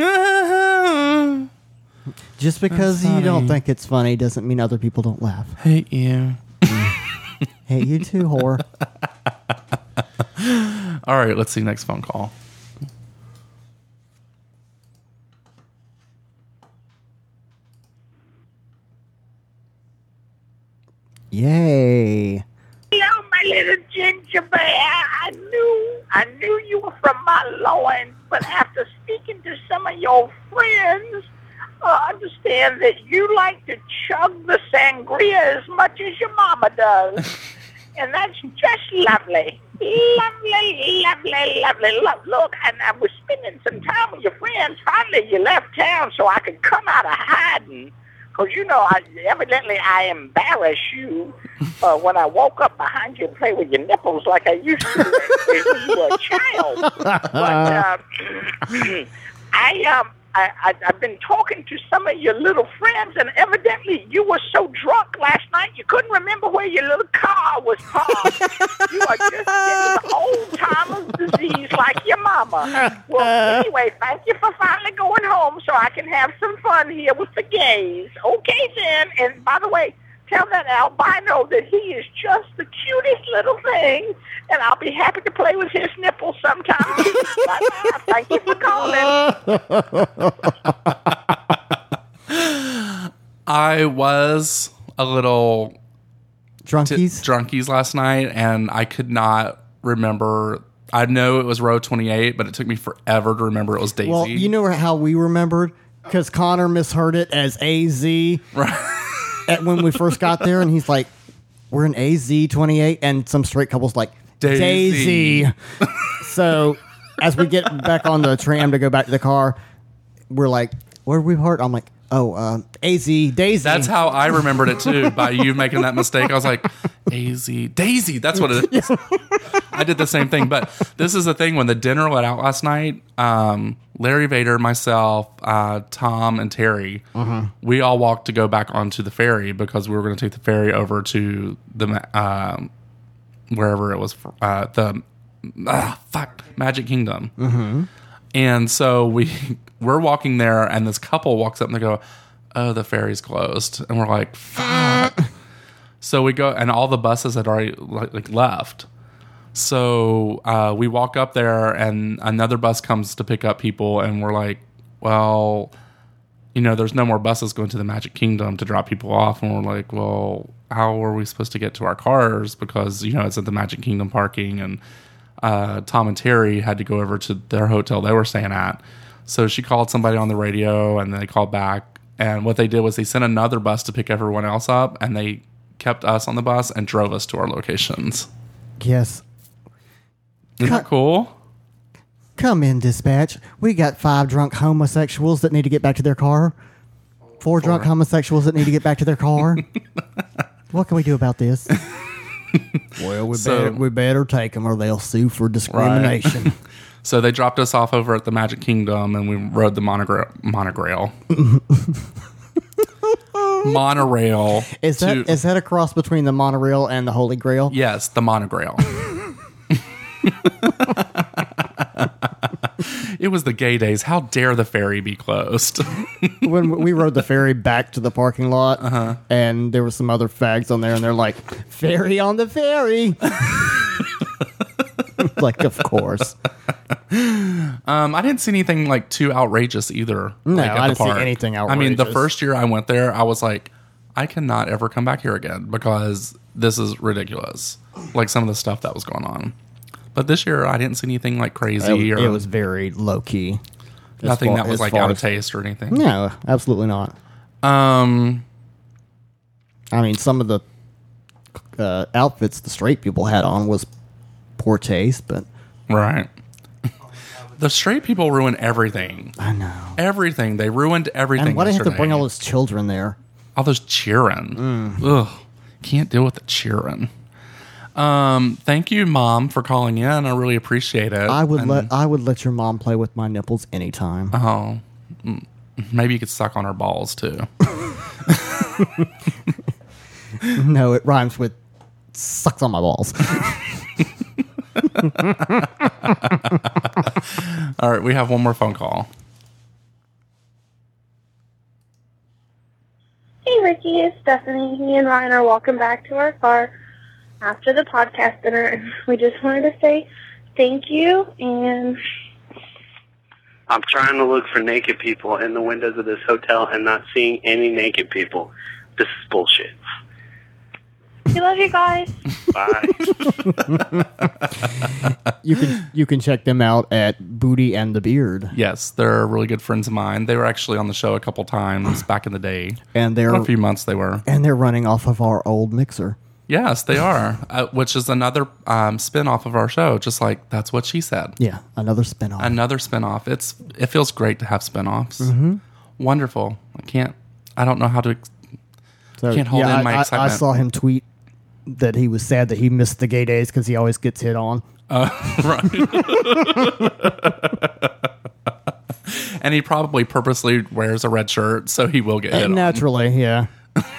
Speaker 1: Just because you don't think it's funny doesn't mean other people don't laugh.
Speaker 2: Hate you.
Speaker 1: Hate you too, whore.
Speaker 2: All right, let's see next phone call.
Speaker 1: Yay.
Speaker 6: Hello, my little ginger bear. I knew you were from my loins, but after speaking to some of your friends, I understand that you like to chug the sangria as much as your mama does. And that's just lovely. Lovely. Look, and I was spending some time with your friends. Finally, you left town so I could come out of hiding. Because, you know, evidently I embarrass you when I woke up behind you and play with your nipples like I used to when you were a child. But I've been talking to some of your little friends, and evidently you were so drunk last night you couldn't remember where your little car was parked. You are just getting old-timer's disease like your mama. Well, anyway, thank you for finally going home so I can have some fun here with the gays. Okay, then. And by the way, tell that albino that he is just the cutest little thing, and I'll be happy to play with his nipples sometime. Bye-bye. Thank you for calling.
Speaker 2: I was a little
Speaker 1: Drunkies
Speaker 2: last night, and I could not remember. I know it was row 28, but it took me forever to remember it was Daisy.
Speaker 1: Well, you know how we remembered? Because Connor misheard it as AZ.
Speaker 2: Right.
Speaker 1: When we first got there, and he's like, we're in AZ 28, and some straight couple's like, Daisy. So as we get back on the tram to go back to the car, we're like, where we parked? I'm like, AZ, Daisy.
Speaker 2: That's how I remembered it too, by you making that mistake. I was like, AZ, Daisy, that's what it is. I did the same thing, but this is the thing. When the dinner let out last night, Larry Vader, myself, Tom, and Terry, we all walked to go back onto the ferry because we were going to take the ferry over to the wherever it was, Magic Kingdom. And so we're walking there, and this couple walks up and they go, "Oh, the ferry's closed," and we're like, "Fuck!" So we go, and all the buses had already like left. So we walk up there, and another bus comes to pick up people, and we're like, well, you know, there's no more buses going to the Magic Kingdom to drop people off. And we're like, well, how are we supposed to get to our cars? Because, you know, it's at the Magic Kingdom parking, and Tom and Terry had to go over to their hotel they were staying at. So she called somebody on the radio, and they called back. And what they did was they sent another bus to pick everyone else up, and they kept us on the bus and drove us to our locations.
Speaker 1: Yes.
Speaker 2: Isn't that cool?
Speaker 1: Come in, dispatch. We got 5 drunk homosexuals that need to get back to their car. 4 drunk homosexuals that need to get back to their car. What can we do about this? Well, we better take them or they'll sue for discrimination.
Speaker 2: Right. So they dropped us off over at the Magic Kingdom, and we rode the monorail. monorail.
Speaker 1: Is that a cross between the monorail and the Holy Grail?
Speaker 2: Yes, the monorail. It was the gay days. How dare the ferry be closed?
Speaker 1: When we rode the ferry back to the parking lot, and there were some other fags on there, and they're like, "Ferry on the ferry." Like, of course.
Speaker 2: I didn't see anything like too outrageous either.
Speaker 1: No,
Speaker 2: like, at
Speaker 1: I
Speaker 2: the
Speaker 1: didn't see
Speaker 2: park.
Speaker 1: anything
Speaker 2: I mean, the
Speaker 1: outrageous.
Speaker 2: first year I went there, I was like, I cannot ever come back here again because this is ridiculous. Like some of the stuff that was going on. But this year, I didn't see anything like crazy
Speaker 1: It
Speaker 2: or
Speaker 1: was very low key.
Speaker 2: nothing that was like out of taste or anything.
Speaker 1: No, absolutely not. I mean, some of the outfits the straight people had on was poor taste, but
Speaker 2: Right. The straight people ruin everything.
Speaker 1: I know.
Speaker 2: Everything. They ruined everything.
Speaker 1: And why do they have to
Speaker 2: yesterday.
Speaker 1: bring all those children there?
Speaker 2: All those cheering. Ugh. Can't deal with the cheering. Thank you, Mom, for calling in. I really appreciate it.
Speaker 1: I would let your mom play with my nipples anytime.
Speaker 2: Oh. Maybe you could suck on her balls, too.
Speaker 1: No, it rhymes with sucks on my balls.
Speaker 2: All right, we have one more phone call.
Speaker 7: Hey, Ricky, it's Stephanie. Me and Ryan are walking back to our car after the podcast dinner, and we just wanted to say thank you. And
Speaker 8: I'm trying to look for naked people in the windows of this hotel and not seeing any naked people. This is bullshit.
Speaker 7: we love you guys.
Speaker 8: Bye.
Speaker 1: You can check them out at Booty and the Beard,
Speaker 2: Yes, they're really good friends of mine. They were actually on the show a couple times back in the day.
Speaker 1: and
Speaker 2: For a few months they were.
Speaker 1: they're running off of our old mixer.
Speaker 2: Yes, they are, which is another spin-off of our show, just like That's What She Said.
Speaker 1: Yeah, another spinoff.
Speaker 2: Another spin-off. It feels great to have spin-offs. Mm-hmm. Wonderful. I don't know how to
Speaker 1: So,
Speaker 2: can't hold in my
Speaker 1: I
Speaker 2: excitement.
Speaker 1: saw him tweet that he was sad that he missed the gay days because he always gets hit on.
Speaker 2: right. And he probably purposely wears a red shirt so he will get hit on.
Speaker 1: Naturally, yeah.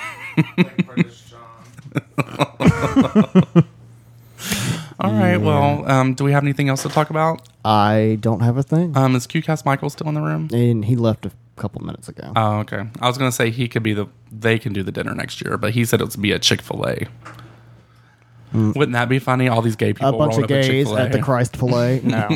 Speaker 2: All right, well, do we have anything else to talk about?
Speaker 1: I don't have a thing.
Speaker 2: Is QCast Michael still in the room?
Speaker 1: And he left a couple minutes ago.
Speaker 2: Oh, okay. I was going to say they can do the dinner next year, but he said it would be at Chick-fil-A. Wouldn't that be funny? All these gay people
Speaker 1: a bunch
Speaker 2: rolling
Speaker 1: of
Speaker 2: up at
Speaker 1: gays
Speaker 2: Chick-fil-A.
Speaker 1: at the Christ Filet. No.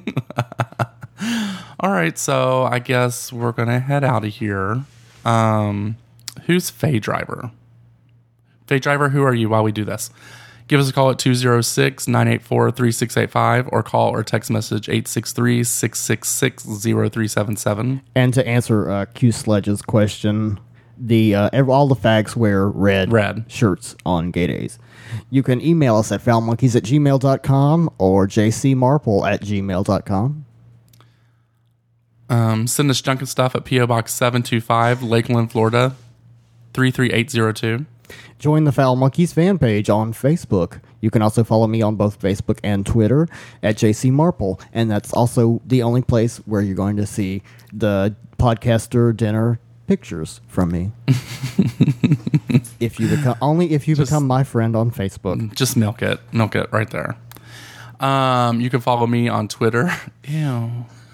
Speaker 2: All right, so I guess we're going to head out of here. Who's Faye Driver? Faye Driver, who are you while we do this? Give us a call at 206-984-3685 or call or text message 863-666-0377.
Speaker 1: And to answer Q Sledge's question, all the fags wear red shirts on gay days. You can email us at foulmonkeys@gmail.com or jcmarple@gmail.com.
Speaker 2: Send us junk and stuff at P.O. Box 725, Lakeland, Florida, 33802.
Speaker 1: Join the Foul Monkeys fan page on Facebook. You can also follow me on both Facebook and Twitter at jcmarple. And that's also the only place where you're going to see the podcaster dinner pictures from me. if you become my friend on Facebook.
Speaker 2: Just milk it right there. You can follow me on Twitter. Ew.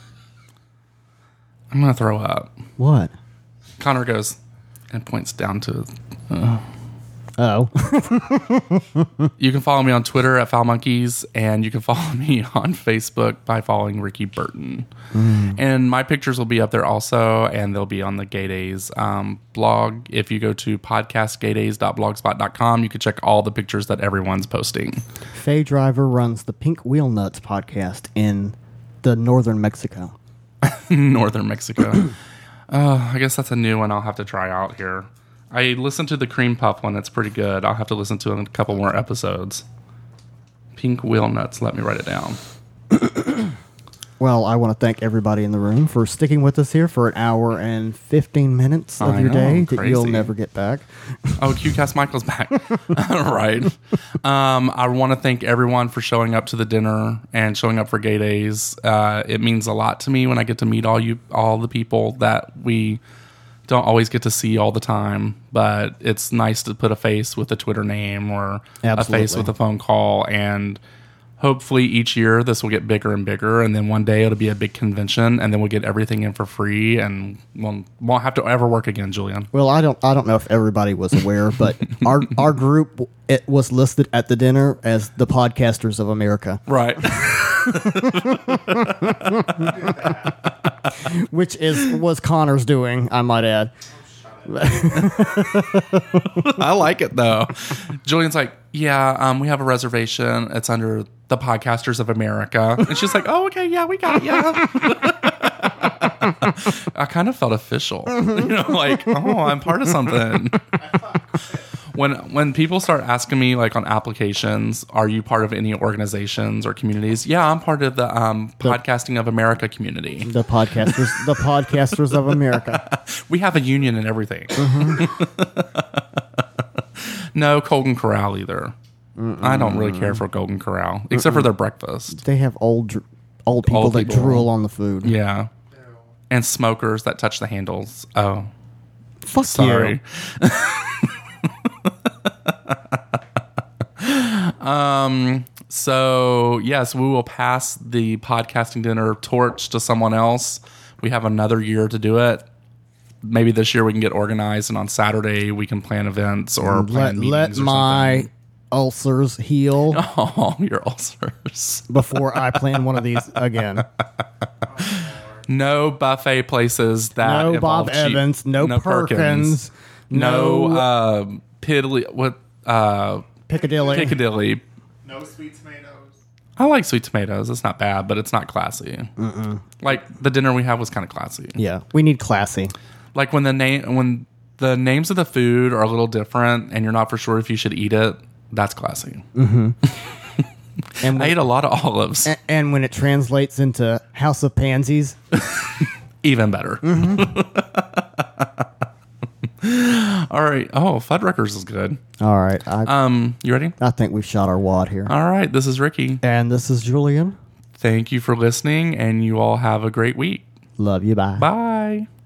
Speaker 2: I'm going to throw up.
Speaker 1: What?
Speaker 2: Connor goes and points down to...
Speaker 1: Oh.
Speaker 2: You can follow me on Twitter at Foul Monkeys, and you can follow me on Facebook by following Ricky Burton. And my pictures will be up there also, and they'll be on the Gay Days blog. If you go to podcastgaydays.blogspot.com, you can check all the pictures that everyone's posting.
Speaker 1: Faye Driver runs the Pink Wheel Nuts podcast in the northern Mexico.
Speaker 2: Northern Mexico. I guess that's a new one I'll have to try out here. I listened to the Cream Puff one. It's pretty good. I'll have to listen to a couple more episodes. Pink Wheel Nuts. Let me write it down.
Speaker 1: Well, I want to thank everybody in the room for sticking with us here for an hour and 15 minutes of
Speaker 2: I
Speaker 1: your
Speaker 2: know,
Speaker 1: day that you'll
Speaker 2: crazy.
Speaker 1: never get back.
Speaker 2: Oh, QCast Michael's back. Right. I want to thank everyone for showing up to the dinner and showing up for Gay Days. It means a lot to me when I get to meet all the people that we don't always get to see all the time, but it's nice to put a face with a Twitter name or a face with a phone call. And hopefully each year this will get bigger and bigger, and then one day it'll be a big convention, and then we'll get everything in for free, and won't have to ever work again, Julian.
Speaker 1: Well, I don't know if everybody was aware, but our group, it was listed at the dinner as the Podcasters of America,
Speaker 2: Right.
Speaker 1: which was Connor's doing, I might add.
Speaker 2: I like it though. Julian's like, yeah, we have a reservation. It's under the Podcasters of America. And she's like, oh, okay, yeah, we got ya. I kind of felt official. Like, oh, I'm part of something. When people start asking me, like on applications, are you part of any organizations or communities? Yeah, I'm part of the Podcasting of America community.
Speaker 1: The Podcasters of America.
Speaker 2: We have a union and everything. No Golden Corral either. I don't really care for Golden Corral, except for their breakfast.
Speaker 1: They have old people that drool on the food.
Speaker 2: Yeah. And smokers that touch the handles. Oh.
Speaker 1: Fuck
Speaker 2: Sorry.
Speaker 1: you.
Speaker 2: So yes, we will pass the podcasting dinner torch to someone else. We have another year to do it. Maybe this year we can get organized, and on Saturday we can plan events or plan meetings.
Speaker 1: Let
Speaker 2: or
Speaker 1: my
Speaker 2: something.
Speaker 1: ulcers heal
Speaker 2: Oh, your ulcers.
Speaker 1: before I plan one of these again.
Speaker 2: No buffet places that
Speaker 1: No
Speaker 2: involve
Speaker 1: Bob
Speaker 2: cheap-
Speaker 1: Evans, no Perkins,
Speaker 2: no Piccadilly.
Speaker 4: No sweet tomatoes.
Speaker 2: I like sweet tomatoes. It's not bad, but it's not classy. Like the dinner we had was kind of classy.
Speaker 1: Yeah, we need classy.
Speaker 2: Like when the names of the food are a little different and you're not for sure if you should eat it, that's classy.
Speaker 1: And
Speaker 2: I ate a lot of olives.
Speaker 1: And when it translates into House of Pansies,
Speaker 2: Even better. All right. Oh, Fuddruckers is good.
Speaker 1: all right.
Speaker 2: You ready?
Speaker 1: I think we've shot our wad here.
Speaker 2: All right. This is Ricky.
Speaker 1: And this is Julian.
Speaker 2: Thank you for listening, and you all have a great week.
Speaker 1: Love you. Bye.
Speaker 2: Bye.